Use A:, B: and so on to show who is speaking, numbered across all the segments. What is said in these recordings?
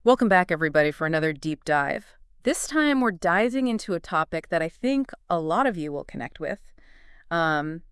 A: Welcome back, everybody, for another deep dive. This time, we're diving into a topic that I think a lot of you will connect with, um,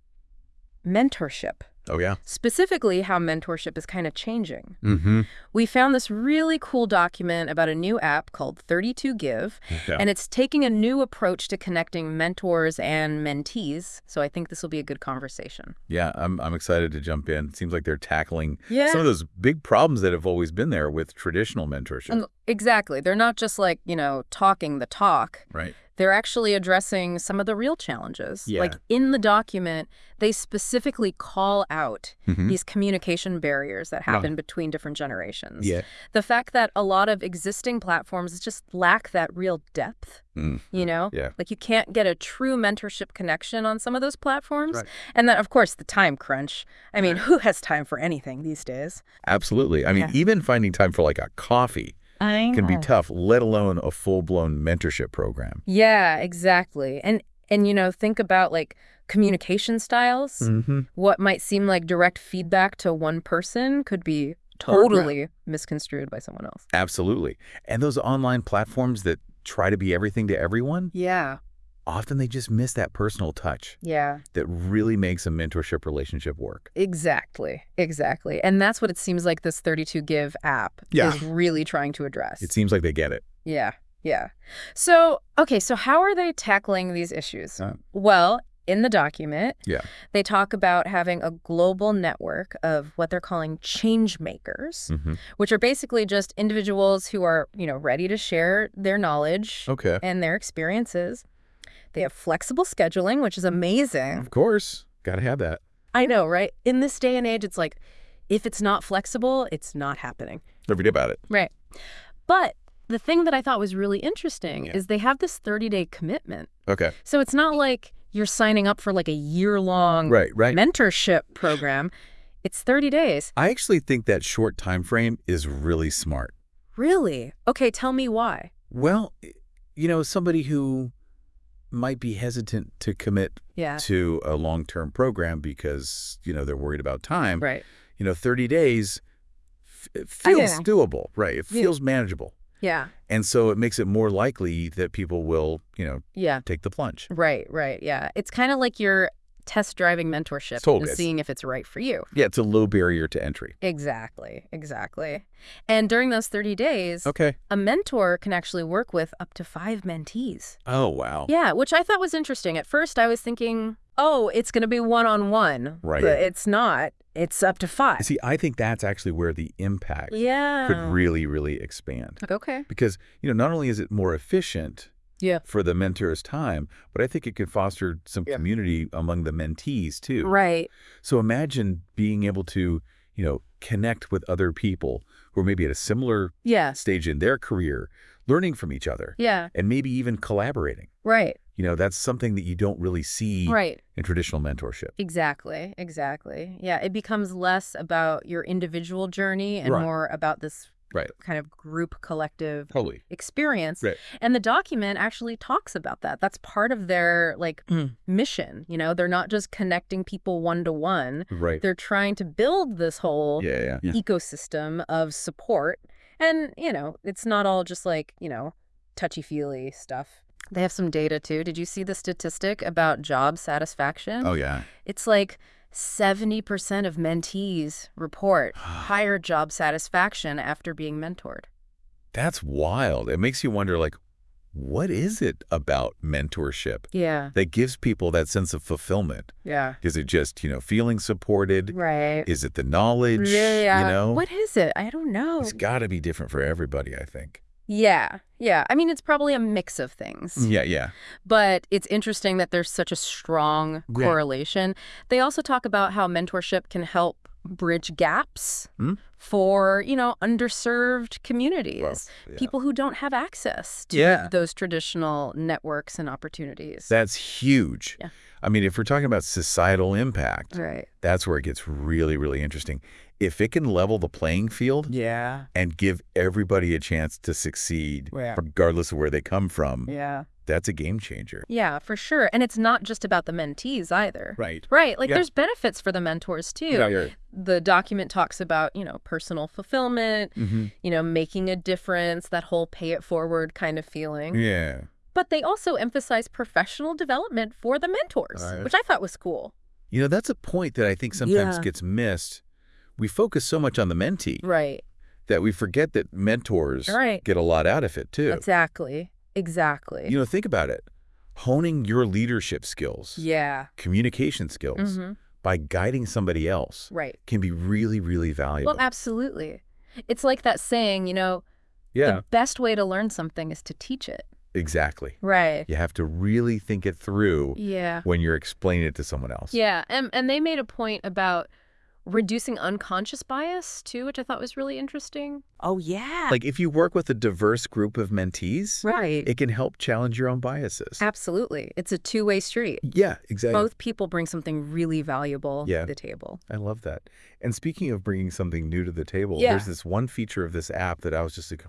A: mentorship.
B: Oh, yeah.
A: Specifically, how mentorship is kind of changing.
B: Mm-hmm.
A: We found this really cool document about a new app called 32Give,
B: Yeah.
A: and it's taking a new approach to connecting mentors and mentees, so I think this will be a good conversation.
B: Yeah, I'm excited to jump in. It seems like they're tackling
A: Yeah.
B: some of those big problems that have always been there with traditional mentorship.
A: Exactly. They're not just like, talking the talk.
B: Right.
A: They're actually addressing some of the real challenges.
B: Yeah.
A: Like in the document, they specifically call out
B: Mm-hmm.
A: these communication barriers that happen between different generations.
B: Yeah.
A: The fact that a lot of existing platforms just lack that real depth,
B: Mm. Yeah.
A: Like you can't get a true mentorship connection on some of those platforms.
B: Right.
A: And then, of course, the time crunch. I mean, who has time for anything these days?
B: Absolutely. I mean,
A: Yeah.
B: even finding time for like a coffee can be tough, let alone a full-blown mentorship program.
A: Yeah, exactly. And think about like communication styles.
B: Mm-hmm.
A: What might seem like direct feedback to one person could be totally misconstrued by someone else.
B: Absolutely. And those online platforms that try to be everything to everyone,
A: Yeah.
B: often they just miss that personal touch
A: Yeah,
B: that really makes a mentorship relationship work.
A: exactly. Exactly. And that's what it seems like this 32Give app
B: Yeah.
A: is really trying to address.
B: It seems like they get it.
A: Yeah. Yeah. So, okay, so how are they tackling these issues? Well, in the document,
B: Yeah.
A: they talk about having a global network of what they're calling change makers,
B: Mm-hmm.
A: which are basically just individuals who are, ready to share their knowledge
B: Okay.
A: and their experiences. They have flexible scheduling, which is amazing.
B: Of course. Got to have that.
A: I know, right? In this day and age, it's like, if it's not flexible, it's not happening.
B: Never forget about it.
A: Right. But the thing that I thought was really interesting
B: Yeah.
A: is they have this 30-day commitment.
B: Okay.
A: So it's not like you're signing up for like a year-long
B: Right.
A: mentorship program. It's 30 days.
B: I actually think that short time frame is really smart.
A: Really? Okay, tell me why.
B: Well, somebody who might be hesitant to commit
A: Yeah.
B: to a long-term program because, they're worried about time.
A: Right.
B: 30 days it
A: I
B: feels
A: know.
B: doable, right? It
A: Yeah.
B: feels manageable.
A: Yeah.
B: And so it makes it more likely that people will,
A: Yeah.
B: take the plunge.
A: Right. Yeah. It's kind of like you're test driving mentorship
B: Totally.
A: and seeing if it's right for you.
B: Yeah, it's a low barrier to entry.
A: Exactly. And during those 30 days,
B: Okay.
A: a mentor can actually work with up to 5 mentees.
B: Oh, wow.
A: Yeah, which I thought was interesting. At first, I was thinking, oh, it's going to be one-on-one.
B: Right.
A: But it's not. It's up to 5.
B: See, I think that's actually where the impact
A: Yeah.
B: could really, really expand.
A: Okay.
B: Because, not only is it more efficient
A: Yeah.
B: for the mentor's time, but I think it could foster some
A: Yeah.
B: community among the mentees too.
A: Right.
B: So imagine being able to, connect with other people who are maybe at a similar
A: Yeah.
B: stage in their career, learning from each other,
A: Yeah.
B: and maybe even collaborating.
A: Right.
B: That's something that you don't really see
A: Right.
B: in traditional mentorship.
A: Exactly. Yeah, it becomes less about your individual journey and
B: Right.
A: more about this
B: Right.
A: kind of group collective
B: Totally.
A: experience.
B: Right.
A: And the document actually talks about that. That's part of their mission. They're not just connecting people one-to-one.
B: Right.
A: They're trying to build this whole
B: Yeah.
A: ecosystem of support. And, it's not all just like, touchy-feely stuff. They have some data too. Did you see the statistic about job satisfaction?
B: Oh, yeah.
A: It's like 70% of mentees report higher job satisfaction after being mentored.
B: That's wild. It makes you wonder, what is it about mentorship
A: Yeah.
B: that gives people that sense of fulfillment?
A: Yeah.
B: Is it just, feeling supported?
A: Right.
B: Is it the knowledge?
A: Yeah. What is it? I don't know.
B: It's got to be different for everybody, I think.
A: Yeah. I mean, it's probably a mix of things.
B: Yeah.
A: But it's interesting that there's such a strong
B: Yeah.
A: correlation. They also talk about how mentorship can help bridge gaps for, underserved communities,
B: Well, yeah.
A: people who don't have access to
B: Yeah.
A: those traditional networks and opportunities.
B: That's huge.
A: Yeah.
B: I mean, if we're talking about societal impact,
A: Right.
B: that's where it gets really, really interesting. If it can level the playing field
C: Yeah.
B: and give everybody a chance to succeed,
C: Yeah.
B: regardless of where they come from,
C: Yeah.
B: that's a game changer.
A: Yeah, for sure. And it's not just about the mentees either.
B: Right.
A: Right. Like
B: Yeah.
A: there's benefits for the mentors too.
B: Yeah.
A: The document talks about, personal fulfillment, making a difference, that whole pay it forward kind of feeling.
B: Yeah.
A: But they also emphasize professional development for the mentors,
B: Right.
A: which I thought was cool.
B: That's a point that I think sometimes
C: Yeah.
B: gets missed. We focus so much on the mentee
A: Right.
B: that we forget that mentors
A: Right.
B: get a lot out of it too.
A: Exactly.
B: Think about it. Honing your leadership skills,
A: Yeah.
B: communication skills
A: Mhm.
B: by guiding somebody else
A: Right.
B: can be really, really valuable.
A: Well, absolutely. It's like that saying,
B: yeah,
A: the best way to learn something is to teach it.
B: exactly.
A: Right.
B: You have to really think it through
A: Yeah.
B: when you're explaining it to someone else.
A: Yeah. And they made a point about reducing unconscious bias too, which I thought was really interesting.
C: Oh, yeah.
B: Like if you work with a diverse group of mentees,
A: Right.
B: it can help challenge your own biases.
A: Absolutely. It's a two-way street.
B: Yeah, exactly.
A: Both people bring something really valuable
B: Yeah.
A: to the table.
B: I love that. And speaking of bringing something new to the table,
A: Yeah.
B: there's this one feature of this app that I was just like,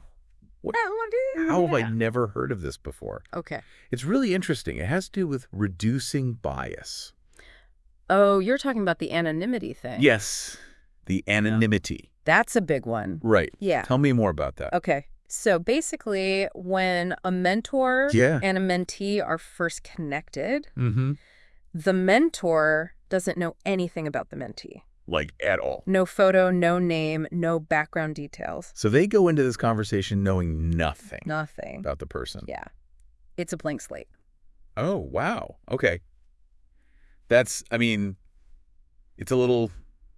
B: how have I never heard of this before?
A: Okay.
B: It's really interesting. It has to do with reducing bias.
A: Oh, you're talking about the anonymity thing.
B: Yes, the anonymity.
A: That's a big one.
B: Right.
A: Yeah.
B: Tell me more about that.
A: Okay. So basically, when a mentor
B: Yeah.
A: and a mentee are first connected,
B: Mm-hmm.
A: the mentor doesn't know anything about the mentee.
B: Like at all.
A: No photo, no name, no background details.
B: So they go into this conversation knowing nothing
A: Nothing.
B: about the person.
A: Yeah. It's a blank slate.
B: Oh, wow. Okay. It's a little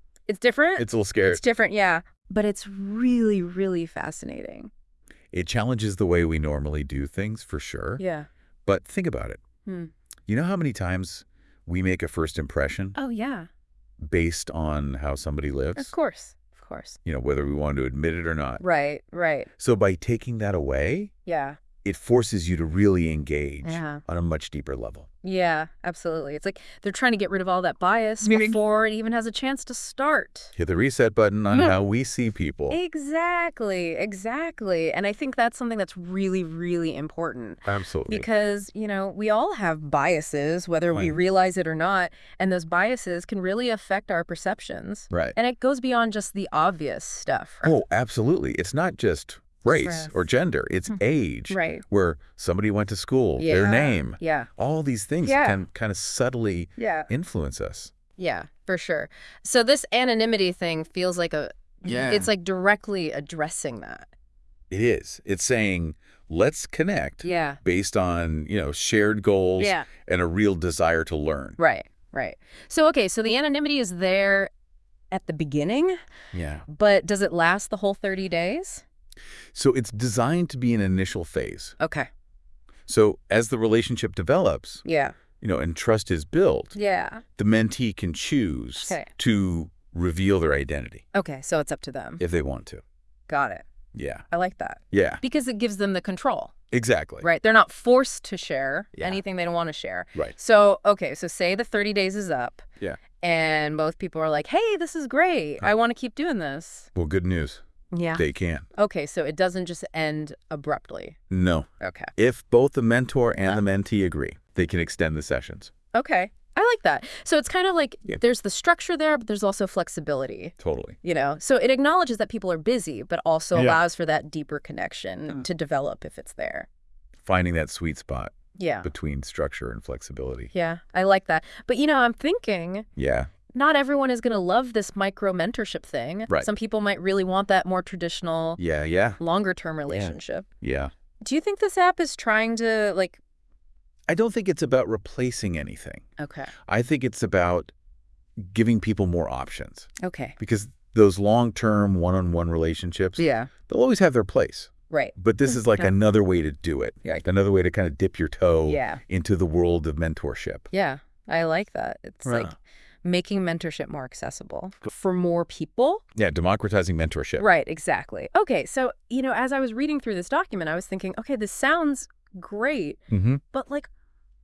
A: It's
B: scary.
A: It's different, yeah. But it's really, really fascinating.
B: It challenges the way we normally do things, for sure.
A: Yeah.
B: But think about it.
A: Hmm.
B: You know how many times we make a first impression
A: Oh, yeah.
B: based on how somebody lives?
A: Of course. Of course.
B: Whether we want to admit it or not.
A: Right, right.
B: So by taking that away,
A: Yeah.
B: it forces you to really engage
A: Yeah.
B: on a much deeper level.
A: Yeah, absolutely. It's like they're trying to get rid of all that bias
B: Meaning-
A: before it even has a chance to start.
B: Hit the reset button on
A: Yeah.
B: how we see people.
A: Exactly, exactly. And I think that's something that's really, really important
B: Absolutely.
A: because, we all have biases, whether we
B: Right.
A: realize it or not, and those biases can really affect our perceptions.
B: Right.
A: And it goes beyond just the obvious stuff.
B: Oh, absolutely. It's not just race
A: Stress.
B: or gender. It's age.
A: Right.
B: Where somebody went to school, their
A: Yeah.
B: name.
A: Yeah,
B: All these things
A: Yeah.
B: can kind of subtly
A: yeah.
B: influence us.
A: Yeah, for sure. So this anonymity thing feels like it's like directly addressing that.
B: It is. It's saying, let's connect
A: Yeah.
B: based on, shared goals
A: Yeah.
B: and a real desire to learn.
A: Right, right. So, okay, so the anonymity is there at the beginning,
B: Yeah.
A: but does it last the whole 30 days?
B: So it's designed to be an initial phase.
A: Okay.
B: So as the relationship develops,
A: Yeah.
B: and trust is built,
A: Yeah.
B: the mentee can choose
A: Okay.
B: to reveal their identity
A: Okay, so it's up to them.
B: if they want to.
A: Got it.
B: Yeah.
A: I like that.
B: Yeah.
A: Because it gives them the control,
B: Exactly.
A: right? They're not forced to share
B: Yeah.
A: anything they don't want to share.
B: Right.
A: So, okay, so say the 30 days is up.
B: Yeah.
A: And both people are like, hey, this is great. I want to keep doing this.
B: Well, good news.
A: Yeah.
B: They can.
A: Okay, so it doesn't just end abruptly.
B: No.
A: Okay.
B: If both the mentor and the mentee agree, they can extend the sessions.
A: Okay. I like that. So it's kind of like
B: Yeah.
A: there's the structure there, but there's also flexibility,
B: Totally.
A: So it acknowledges that people are busy, but also
B: Yeah.
A: allows for that deeper connection to develop if it's there.
B: Finding that sweet spot
A: Yeah.
B: between structure and flexibility.
A: Yeah. I like that. But, I'm thinking
B: Yeah.
A: not everyone is going to love this micro mentorship thing.
B: Right.
A: Some people might really want that more traditional,
B: Yeah. Yeah.
A: longer term relationship.
B: Yeah.
A: Do you think this app is trying to
B: I don't think it's about replacing anything.
A: okay.
B: I think it's about giving people more options
A: Okay.
B: because those long-term one-on-one relationships,
A: Yeah.
B: they'll always have their place.
A: Right.
B: But this is like
A: Yeah.
B: another way to do it.
A: Yeah.
B: Another way to kind of dip your toe
A: Yeah.
B: into the world of mentorship.
A: Yeah. I like that. It's
B: Right.
A: like making mentorship more accessible for more people.
B: Yeah, democratizing mentorship.
A: Right, exactly. Okay, so, as I was reading through this document, I was thinking, okay, this sounds great,
B: Mm-hmm.
A: but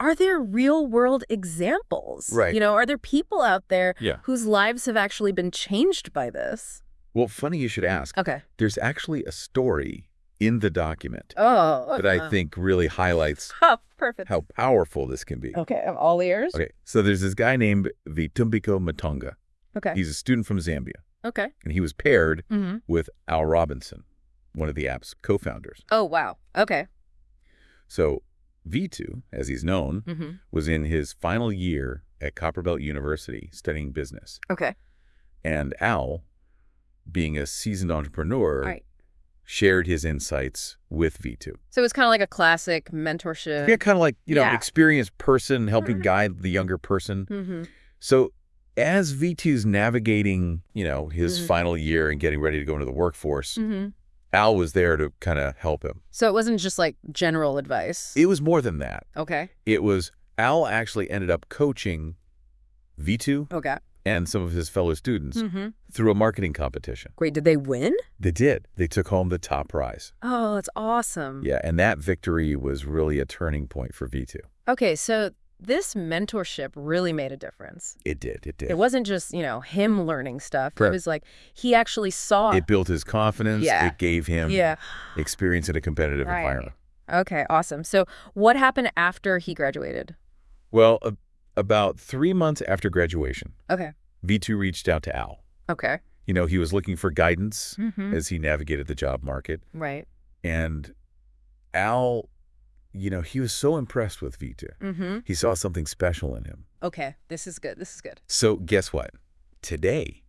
A: are there real world examples?
B: Right.
A: Are there people out there
B: Yeah.
A: whose lives have actually been changed by this?
B: Well, funny you should ask.
A: Okay.
B: There's actually a story in the document
A: Oh.
B: that I think really highlights
A: Oh, perfect.
B: how powerful this can be.
A: Okay, I'm all ears.
B: Okay, so there's this guy named Vitumbiko Matonga.
A: Okay.
B: He's a student from Zambia,
A: Okay.
B: and he was paired
A: Mm-hmm.
B: with Al Robinson, one of the app's co-founders.
A: Oh, wow. Okay.
B: So Vitu, as he's known,
A: Mm-hmm.
B: was in his final year at Copperbelt University studying business.
A: Okay.
B: And Al, being a seasoned entrepreneur,
A: All right.
B: shared his insights with Vitu.
A: So it's kind of like a classic mentorship.
B: Yeah, kind of like,
A: Yeah.
B: an experienced person helping
A: Mhm.
B: guide the younger person.
A: Mm-hmm.
B: So as Vitu's navigating, his
A: Mhm.
B: final year and getting ready to go into the workforce,
A: Mm-hmm.
B: Al was there to kind of help him.
A: So it wasn't just like general advice.
B: It was more than that.
A: Okay.
B: It was Al actually ended up coaching Vitu
A: Okay.
B: and some of his fellow students
A: Mm-hmm.
B: through a marketing competition.
A: Great. Did they win?
B: They did. They took home the top prize.
A: Oh, that's awesome.
B: Yeah, and that victory was really a turning point for Vitu.
A: Okay, so this mentorship really made a difference.
B: It did. It did.
A: It wasn't just, him learning stuff.
B: Correct.
A: It was like he actually saw.
B: It built his confidence.
A: Yeah.
B: It gave him
A: Yeah.
B: experience in a competitive
A: Right.
B: environment.
A: Okay, awesome. So what happened after he graduated?
B: Well, about 3 months after graduation,
A: Okay.
B: Vitu reached out to Al.
A: Okay.
B: He was looking for guidance
A: Mm-hmm.
B: as he navigated the job market.
A: Right.
B: And Al, he was so impressed with Vitu.
A: Mm-hmm.
B: He saw something special in him.
A: Okay, this is good. This is good.
B: So guess what? Today,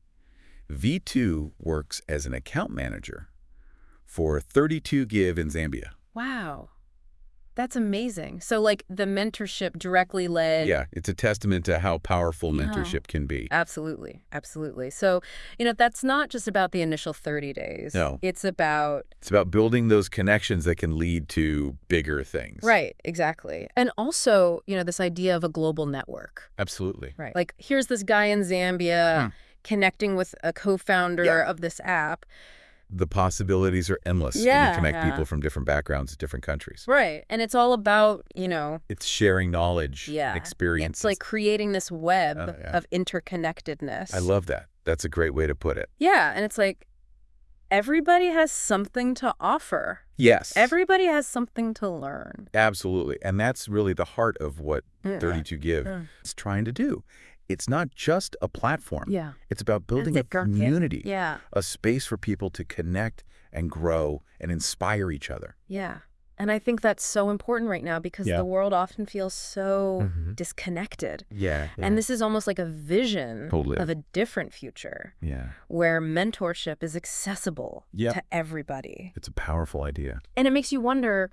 B: V2 works as an account manager for 32Give in Zambia.
A: Wow. That's amazing. So like the mentorship directly led.
B: Yeah, it's a testament to how powerful
A: Yeah.
B: mentorship can be.
A: Absolutely. Absolutely. So, that's not just about the initial 30 days.
B: No.
A: It's about.
B: It's about building those connections that can lead to bigger things.
A: Right, exactly. And also, this idea of a global network.
B: Absolutely.
A: Right. Like here's this guy in Zambia connecting with a co-founder
B: Yeah.
A: of this app.
B: The possibilities are endless when
A: Yeah.
B: you connect people from different backgrounds, different countries.
A: Right. And it's all about,
B: It's sharing knowledge,
A: yeah.
B: experiences.
A: It's like creating this web
B: Oh, yeah.
A: of interconnectedness.
B: I love that. That's a great way to put it.
A: Yeah, and it's like everybody has something to offer.
B: Yes.
A: Everybody has something to learn.
B: Absolutely. And that's really the heart of what
A: Yeah.
B: 32Give
A: Yeah.
B: is trying to do. It's not just a platform.
A: Yeah.
B: It's about building a
A: That's it.
B: community,
A: Yeah.
B: a space for people to connect and grow and inspire each other.
A: Yeah. And I think that's so important right now because
B: Yeah.
A: the world often feels so
B: Mhm.
A: disconnected.
B: Yeah.
A: And this is almost like a vision
B: Totally.
A: of a different future
B: Yeah.
A: where mentorship is accessible
B: Yep.
A: to everybody.
B: It's a powerful idea.
A: And it makes you wonder,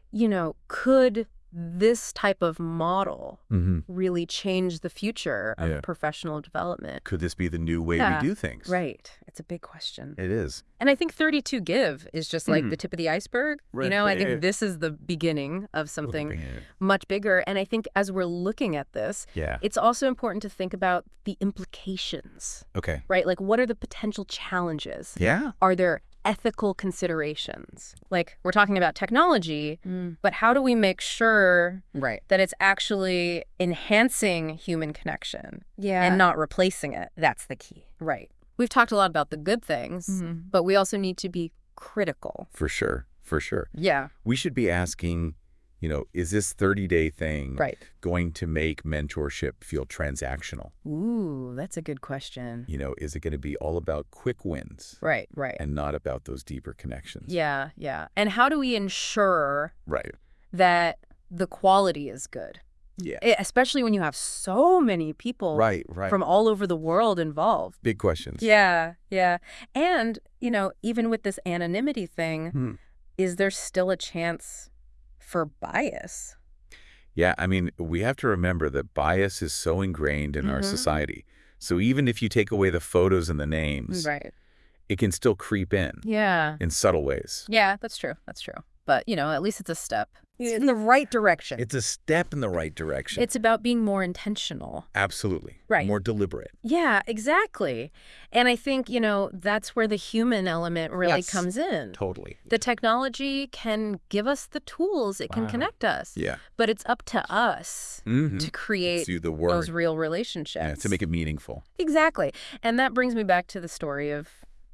A: could this type of model
B: Mm-hmm.
A: really change the future of
B: Yeah.
A: professional development?
B: Could this be the new way
A: Yeah.
B: we do things?
A: Right. It's a big question.
B: It is.
A: And I think 32Give is just like
B: Mhm.
A: the tip of the iceberg.
B: Right.
A: I
B: Yeah,
A: think
B: yeah.
A: this is the beginning of something
B: Yeah.
A: much bigger. And I think as we're looking at this,
B: Yeah.
A: it's also important to think about the implications,
B: Okay.
A: right? Like, what are the potential challenges?
B: Yeah.
A: Are there ethical considerations? Like, we're talking about technology, but how do we make sure
C: Right.
A: that it's actually enhancing human connection
C: Yeah.
A: and not replacing it?
C: That's the key.
A: Right. We've talked a lot about the good things,
C: Mhm.
A: but we also need to be critical.
B: For sure. For sure.
A: Yeah.
B: We should be asking, is this 30-day thing
A: Right.
B: going to make mentorship feel transactional?
C: Ooh, that's a good question.
B: Is it going to be all about quick wins
A: Right. Right.
B: and not about those deeper connections?
A: Yeah. Yeah. And how do we ensure
B: Right.
A: that the quality is good?
B: Yeah.
A: Especially when you have so many people
B: Right.
A: from all over the world involved.
B: Big questions.
A: Yeah. Yeah. And, even with this anonymity thing,
B: Hmm.
A: is there still a chance for bias?
B: Yeah. I mean, we have to remember that bias is so ingrained in our
A: Mhm.
B: society. So even if you take away the photos and the names,
A: Right.
B: it can still creep in
A: Yeah.
B: subtle ways.
A: Yeah, that's true. That's true. but, at least it's a step. It's in the right direction.
B: It's a step in the right direction.
A: It's about being more intentional.
B: Absolutely.
A: Right.
B: More deliberate.
A: Yeah, exactly. And I think, that's where the human element really comes in.
B: Totally.
A: The technology can give us the tools. It can connect us.
B: Yeah.
A: But it's up to us to create
B: Do the work.
A: those real relationships.
B: Yeah, to make it meaningful.
A: Exactly. And that brings me back to the story of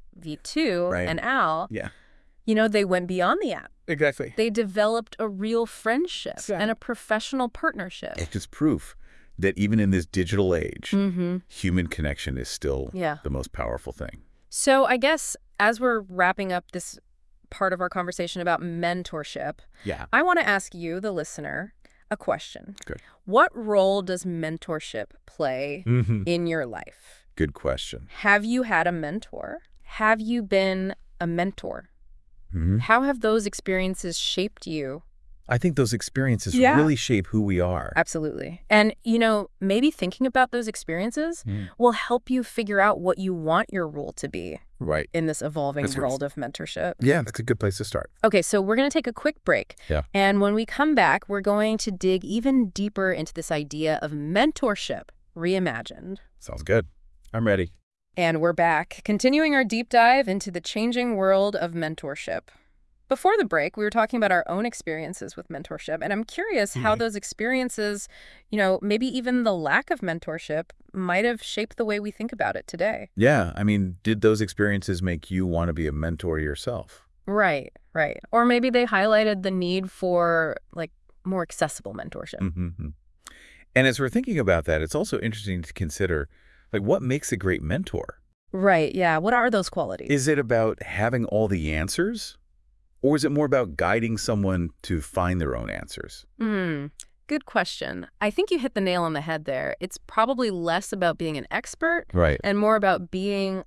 A: V2 and Al.
B: Yeah.
A: They went beyond the app.
B: Exactly.
A: They developed a real friendship and a professional partnership.
B: It's just proof that even in this digital age, human connection is still the most powerful thing.
A: So I guess as we're wrapping up this part of our conversation about mentorship, I want to ask you, the listener, a question.
B: Good.
A: What role does mentorship play in your life?
B: Good question.
A: Have you had a mentor? Have you been a mentor? How have those experiences shaped you?
B: I think those experiences really shape who we are.
A: Absolutely. And, maybe thinking about those experiences will help you figure out what you want your role to be in this evolving world of mentorship.
B: Yeah, that's a good place to start.
A: Okay, so we're going to take a quick break.
B: Yeah.
A: And when we come back, we're going to dig even deeper into this idea of mentorship reimagined.
B: Sounds good. I'm ready.
A: And we're back, continuing our deep dive into the changing world of mentorship. Before the break, we were talking about our own experiences with mentorship, and I'm curious how those experiences, maybe even the lack of mentorship, might have shaped the way we think about it today.
B: Yeah, I mean, did those experiences make you want to be a mentor yourself?
A: Right. Or maybe they highlighted the need for, more accessible mentorship.
B: And as we're thinking about that, it's also interesting to consider, what makes a great mentor?
A: Right, yeah. What are those qualities?
B: Is it about having all the answers? Or is it more about guiding someone to find their own answers?
A: Good question. I think you hit the nail on the head there. It's probably less about being an expert and more about being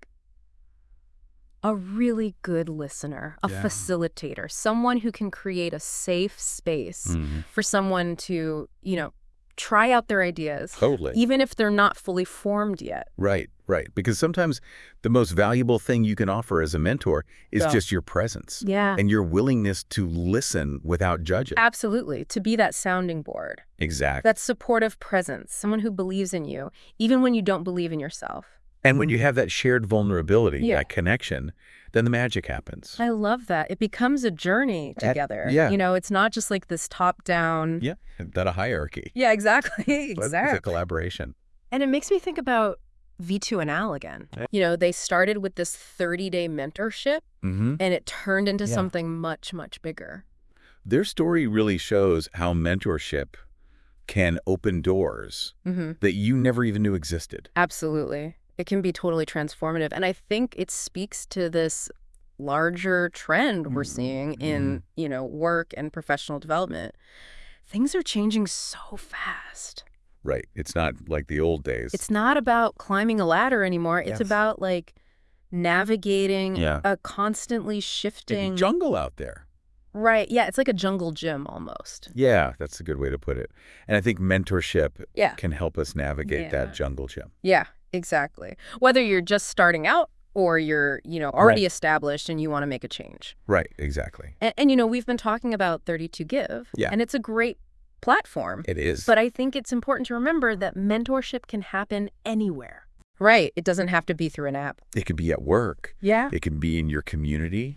A: a really good listener, a facilitator, someone who can create a safe space for someone to, try out their ideas.
B: Totally.
A: Even if they're not fully formed yet.
B: Right. Because sometimes the most valuable thing you can offer as a mentor is just your presence.
A: Yeah.
B: And your willingness to listen without judging.
A: Absolutely. To be that sounding board.
B: Exactly.
A: That supportive presence, someone who believes in you, even when you don't believe in yourself.
B: And when you have that shared vulnerability, that connection, then the magic happens.
A: I love that. It becomes a journey together. It's not just this top-down.
B: Yeah, not a hierarchy.
A: Yeah, exactly.
B: It's a collaboration.
A: And it makes me think about V2 and Al again. They started with this 30-day mentorship, and it turned into something much, much bigger.
B: Their story really shows how mentorship can open doors that you never even knew existed.
A: Absolutely. It can be totally transformative. And I think it speaks to this larger trend we're seeing in, work and professional development. Things are changing so fast.
B: Right. It's not like the old days.
A: It's not about climbing a ladder anymore. It's about navigating a constantly shifting
B: jungle out there.
A: Right. Yeah. It's like a jungle gym almost.
B: Yeah, that's a good way to put it. And I think mentorship can help us navigate that jungle gym.
A: Yeah, exactly. Whether you're just starting out or you're, already established and you want to make a change.
B: Right. Exactly.
A: And we've been talking about 32 Give.
B: Yeah.
A: And it's a great platform.
B: It is.
A: But I think it's important to remember that mentorship can happen anywhere. Right. It doesn't have to be through an app.
B: It could be at work.
A: Yeah.
B: It can be in your community.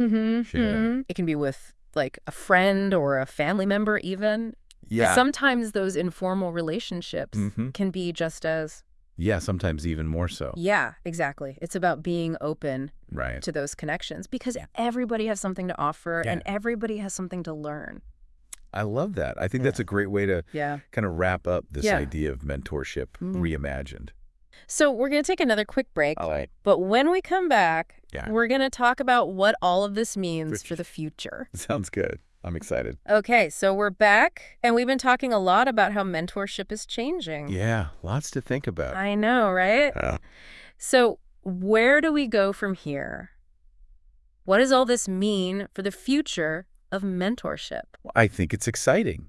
A: It can be with a friend or a family member even.
B: Yeah.
A: Sometimes those informal relationships can be just as...
B: Yeah, sometimes even more so.
A: Yeah, exactly. It's about being open to those connections because everybody has something to offer and everybody has something to learn.
B: I love that. I think that's a great way to kind of wrap up this idea of mentorship reimagined.
A: So we're going to take another quick break.
B: All right.
A: But when we come back, we're going to talk about what all of this means for the future.
B: Sounds good. I'm excited.
A: Okay, so we're back, and we've been talking a lot about how mentorship is changing.
B: Yeah, lots to think about.
A: I know, right?
B: Yeah.
A: So where do we go from here? What does all this mean for the future of mentorship?
B: I think it's exciting,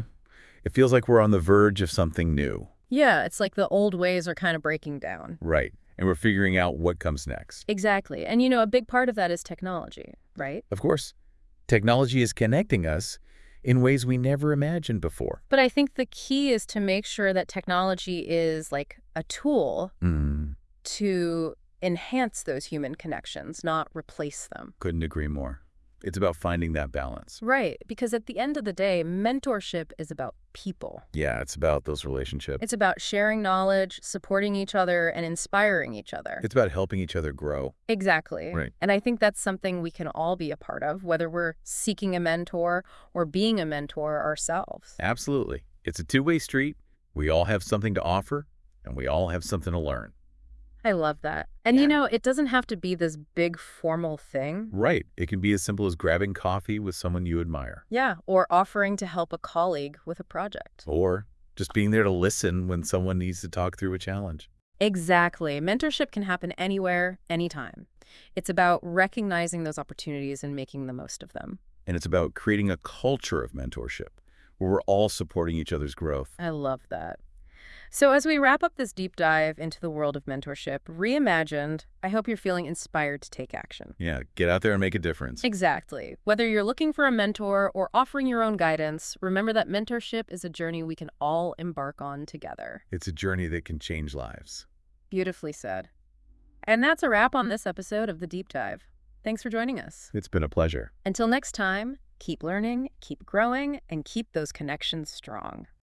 B: It feels like we're on the verge of something new.
A: Yeah, it's like the old ways are kind of breaking down.
B: Right. And we're figuring out what comes next.
A: Exactly. And, a big part of that is technology, right?
B: Of course. Technology is connecting us in ways we never imagined before.
A: But I think the key is to make sure that technology is like a tool to enhance those human connections, not replace them.
B: Couldn't agree more. It's about finding that balance.
A: Right, because at the end of the day, mentorship is about people.
B: Yeah, it's about those relationships.
A: It's about sharing knowledge, supporting each other, and inspiring each other.
B: It's about helping each other grow.
A: Exactly.
B: Right.
A: And I think that's something we can all be a part of, whether we're seeking a mentor or being a mentor ourselves.
B: Absolutely. It's a two-way street. We all have something to offer, and we all have something to learn.
A: I love that. And
B: Yeah.
A: it doesn't have to be this big formal thing.
B: Right. It can be as simple as grabbing coffee with someone you admire,
A: Yeah, or offering to help a colleague with a project.
B: or just being there to listen when someone needs to talk through a challenge.
A: Exactly. Mentorship can happen anywhere, anytime. It's about recognizing those opportunities and making the most of them.
B: And it's about creating a culture of mentorship where we're all supporting each other's growth.
A: I love that. So as we wrap up this deep dive into the world of mentorship, reimagined, I hope you're feeling inspired to take action.
B: Yeah, get out there and make a difference.
A: Exactly. Whether you're looking for a mentor or offering your own guidance, remember that mentorship is a journey we can all embark on together.
B: It's a journey that can change lives.
A: Beautifully said. And that's a wrap on this episode of The Deep Dive. Thanks for joining us.
B: It's been a pleasure.
A: Until next time, keep learning, keep growing, and keep those connections strong.